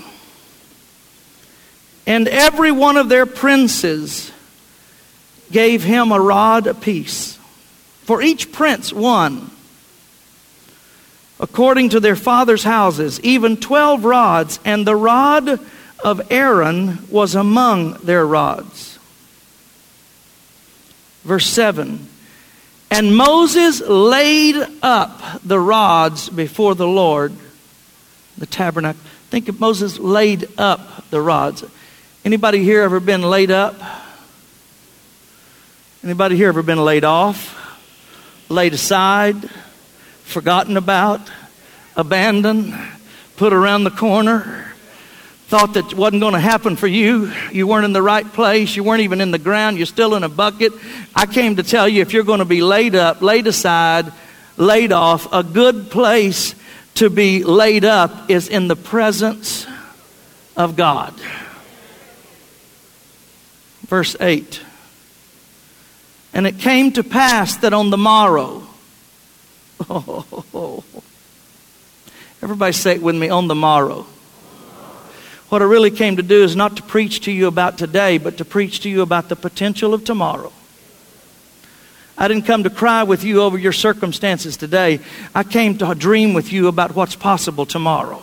and every one of their princes gave him a rod apiece, for each prince one, according to their fathers' houses, even twelve rods, and the rod of Aaron was among their rods. Verse seven. And Moses laid up the rods before the Lord, the tabernacle. Think of Moses laid up the rods. Anybody here ever been laid up? Anybody here ever been laid off, laid aside, forgotten about, abandoned, put around the corner? Thought that wasn't going to happen for you. You weren't in the right place. You weren't even in the ground. You're still in a bucket. I came to tell you, if you're going to be laid up, laid aside, laid off, a good place to be laid up is in the presence of God. Verse eight. And it came to pass that on the morrow. Oh, everybody say it with me, on the morrow. What I really came to do is not to preach to you about today, but to preach to you about the potential of tomorrow. I didn't come to cry with you over your circumstances today. I came to dream with you about what's possible tomorrow.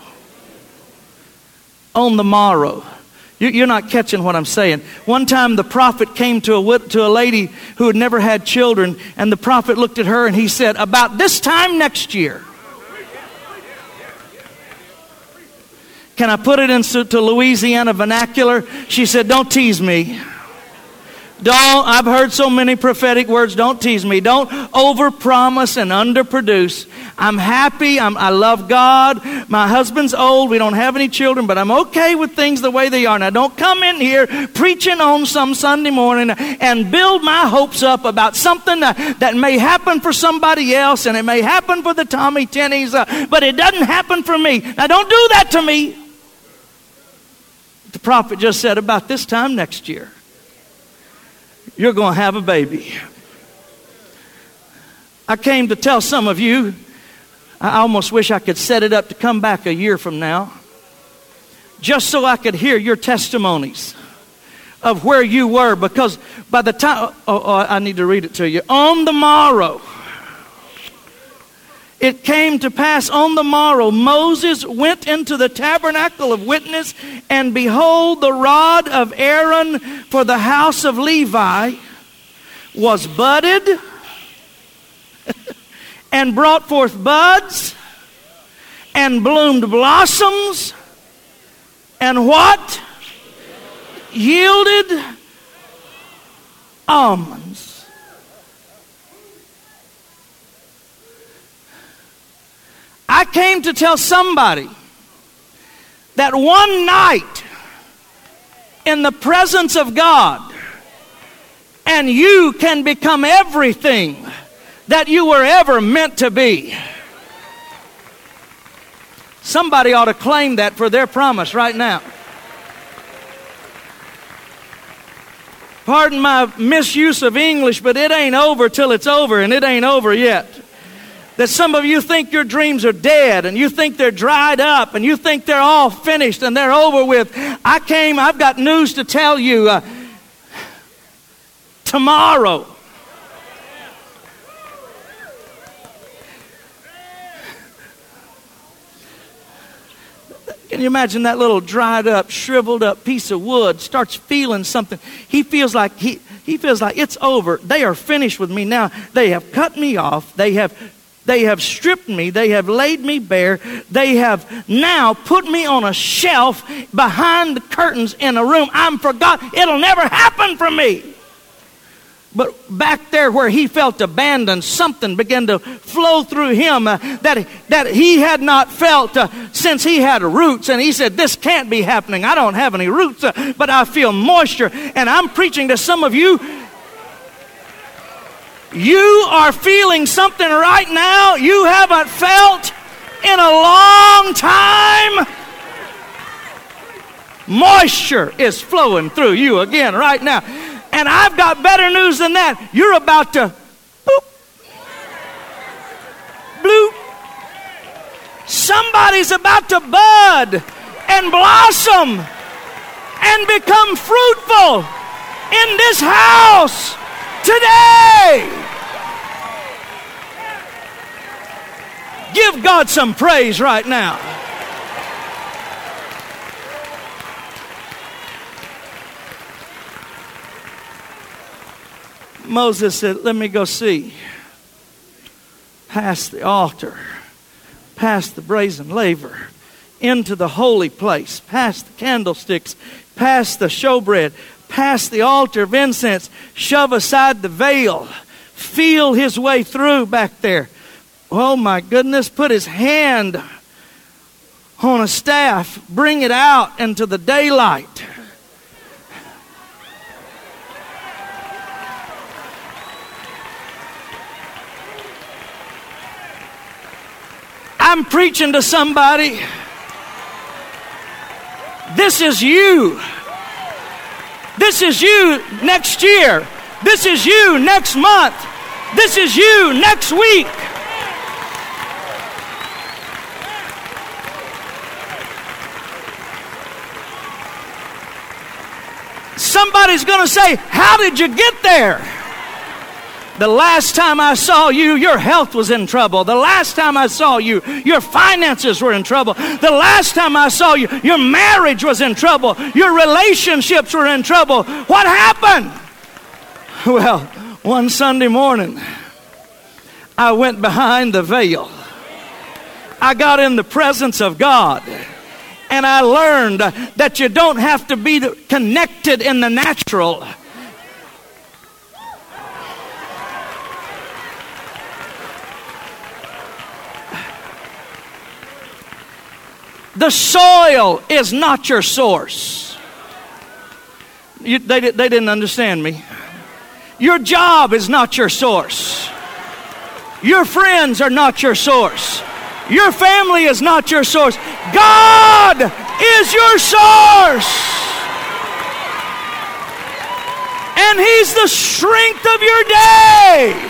On the morrow. You're not catching what I'm saying. One time the prophet came to a, to a lady who had never had children, and the prophet looked at her and he said, about this time next year. Can I put it into Louisiana vernacular? She said, don't tease me. Don't, I've heard so many prophetic words. Don't tease me. Don't overpromise and underproduce. I'm happy. I'm, I love God. My husband's old. We don't have any children, but I'm okay with things the way they are. Now, don't come in here preaching on some Sunday morning and build my hopes up about something that, that may happen for somebody else, and it may happen for the Tommy Tennys, uh, but it doesn't happen for me. Now, don't do that to me. The prophet just said, about this time next year, you're going to have a baby. I came to tell some of you, I almost wish I could set it up to come back a year from now, just so I could hear your testimonies of where you were, because by the time, oh, oh, I need to read it to you. On the morrow, it came to pass on the morrow, Moses went into the tabernacle of witness, and behold, the rod of Aaron for the house of Levi was budded and brought forth buds and bloomed blossoms and what? Yielded almonds. I came to tell somebody that one night in the presence of God, and you can become everything that you were ever meant to be. Somebody ought to claim that for their promise right now. Pardon my misuse of English, but it ain't over till it's over, and it ain't over yet. That some of you think your dreams are dead, and you think they're dried up, and you think they're all finished and they're over with. I came, I've got news to tell you. Uh, tomorrow, can you imagine that little dried up, shriveled up piece of wood starts feeling something? He feels like he, he feels like it's over. They are finished with me now. They have cut me off. They have They have stripped me. They have laid me bare. They have now put me on a shelf behind the curtains in a room. I'm forgotten. It'll never happen for me. But back there where he felt abandoned, something began to flow through him uh, that, that he had not felt uh, since he had roots. And he said, this can't be happening. I don't have any roots, uh, but I feel moisture. And I'm preaching to some of you. You are feeling something right now you haven't felt in a long time. Moisture is flowing through you again right now. And I've got better news than that. You're about to boop, bloop. Somebody's about to bud and blossom and become fruitful in this house today. Give God some praise right now. Moses said, let me go see. Past the altar, past the brazen laver, into the holy place, past the candlesticks, past the showbread, past the altar of incense, shove aside the veil, feel his way through back there. Oh my goodness, put his hand on a staff, bring it out into the daylight. I'm preaching to somebody. This is you. This This is you next year. This is you next month. This is you next week. Somebody's going to say, how did you get there? The last time I saw you, your health was in trouble. The last time I saw you, your finances were in trouble. The last time I saw you, your marriage was in trouble. Your relationships were in trouble. What happened? Well, one Sunday morning, I went behind the veil. I got in the presence of God. And I learned that you don't have to be connected in the natural. The soil is not your source. You, they, they didn't understand me. Your job is not your source. Your friends are not your source. Your family is not your source. God is your source. And He's the strength of your day.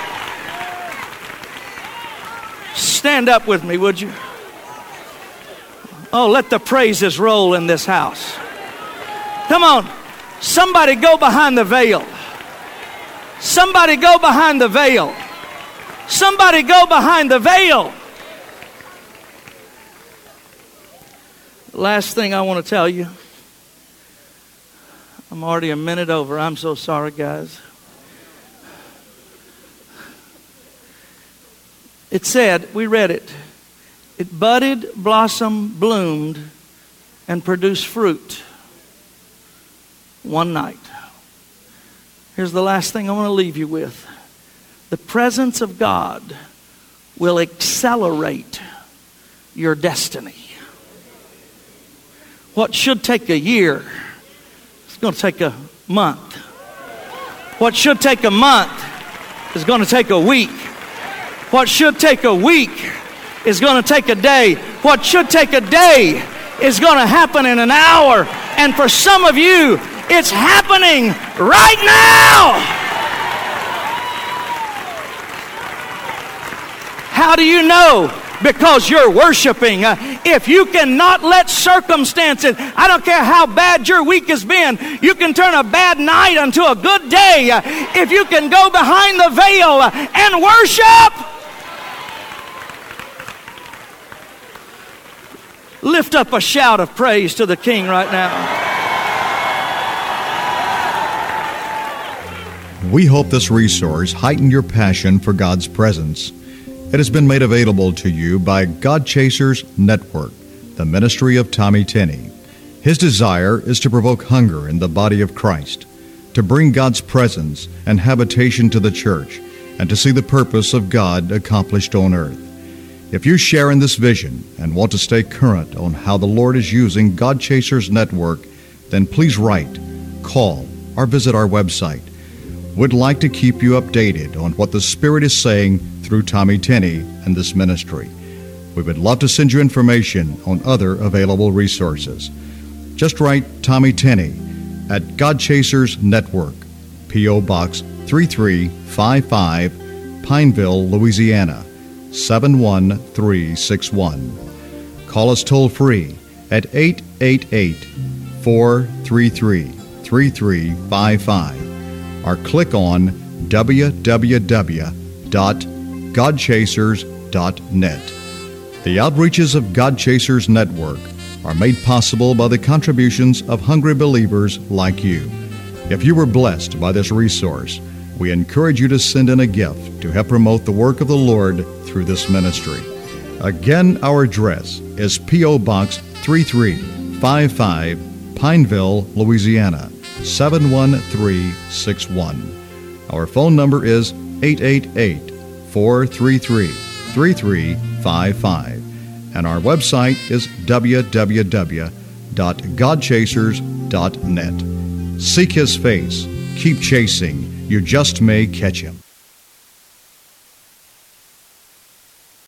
Stand up with me, would you? Oh, let the praises roll in this house. Come on. Somebody go behind the veil. Somebody go behind the veil. Somebody go behind the veil. Last thing I want to tell you. I'm already a minute over. I'm so sorry, guys. It said, we read it. It budded, blossomed, bloomed, and produced fruit one night. Here's the last thing I want to leave you with. The presence of God will accelerate your destiny. What should take a year, it's going to take a month. What should take a month is going to take a week. What should take a week is going to take a day. What should take a day is going to happen in an hour. And for some of you, it's happening right now. How do you know? Because you're worshiping. Uh, if you cannot let circumstances, I don't care how bad your week has been, you can turn a bad night into a good day. Uh, if you can go behind the veil uh, and worship. Lift up a shout of praise to the King right now. We hope this resource heightened your passion for God's presence. It has been made available to you by God Chasers Network, the ministry of Tommy Tenney. His desire is to provoke hunger in the body of Christ, to bring God's presence and habitation to the church, and to see the purpose of God accomplished on earth. If you share in this vision and want to stay current on how the Lord is using God Chasers Network, then please write, call, or visit our website. We'd like to keep you updated on what the Spirit is saying through Tommy Tenney and this ministry. We would love to send you information on other available resources. Just write Tommy Tenney at God Chasers Network, P O. Box three three five five, Pineville, Louisiana, seven one three six one. Call us toll free at eight eight eight, four three three, three three five five or click on w w w dot god chasers dot net. The outreaches of God Chasers Network are made possible by the contributions of hungry believers like you. If you were blessed by this resource, we encourage you to send in a gift to help promote the work of the Lord through this ministry. Again, our address is P O. Box three three five five, Pineville, Louisiana, seven one three six one. Our phone number is eight eight eight, four three three, three three five five. And our website is w w w dot god chasers dot net. Seek His face. Keep chasing. You just may catch Him.